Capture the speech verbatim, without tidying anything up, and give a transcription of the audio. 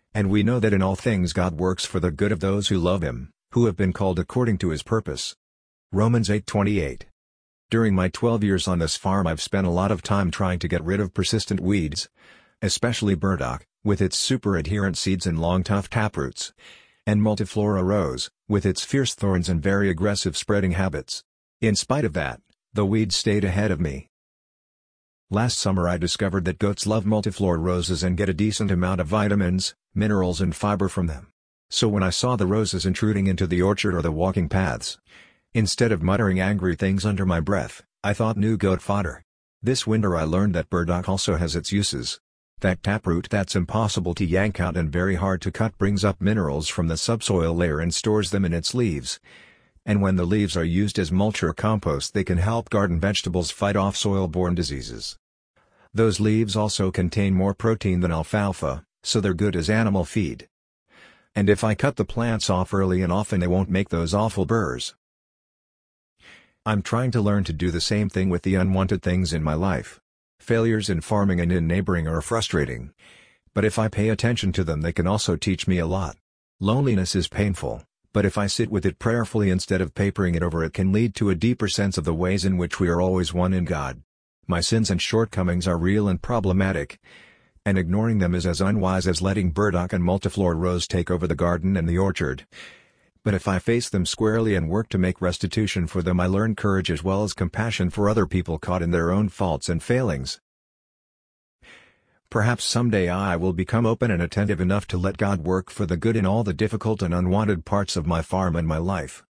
And we know that in all things God works for the good of those who love Him, who have been called according to His purpose. Romans eight twenty-eight. During my twelve years on this farm I've spent a lot of time trying to get rid of persistent weeds, especially burdock, with its super adherent seeds and long tough taproots, and multiflora rose, with its fierce thorns and very aggressive spreading habits. In spite of that, the weeds stayed ahead of me. Last summer I discovered that goats love multiflora roses and get a decent amount of vitamins, minerals and fiber from them. So when I saw the roses intruding into the orchard or the walking paths, instead of muttering angry things under my breath, I thought new goat fodder. This winter I learned that burdock also has its uses. That taproot that's impossible to yank out and very hard to cut brings up minerals from the subsoil layer and stores them in its leaves. And when the leaves are used as mulch or compost they can help garden vegetables fight off soil-borne diseases. Those leaves also contain more protein than alfalfa, so they're good as animal feed. And if I cut the plants off early and often they won't make those awful burrs. I'm trying to learn to do the same thing with the unwanted things in my life. Failures in farming and in neighboring are frustrating. But if I pay attention to them they can also teach me a lot. Loneliness is painful, but if I sit with it prayerfully instead of papering it over it can lead to a deeper sense of the ways in which we are always one in God. My sins and shortcomings are real and problematic, and ignoring them is as unwise as letting burdock and multiflora rose take over the garden and the orchard. But if I face them squarely and work to make restitution for them I learn courage as well as compassion for other people caught in their own faults and failings. Perhaps someday I will become open and attentive enough to let God work for the good in all the difficult and unwanted parts of my farm and my life.